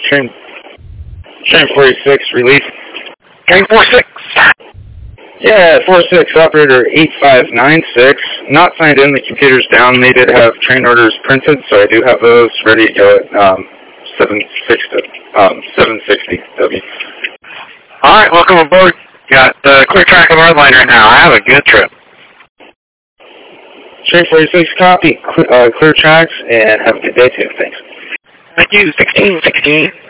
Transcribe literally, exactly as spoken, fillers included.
train, train forty-six, release. Train forty-six. Yeah, forty-six, operator eight five nine six. Not signed in, the computer's down. They did have train orders printed, so I do have those ready to go at um, seven sixty, um, seven sixty W. All right, welcome aboard. Got uh, clear track of our line right now. Have a good trip. Train forty-six, copy. Clear, uh, clear tracks, and have a good day too. Thanks. Thank you, sixteen sixteen.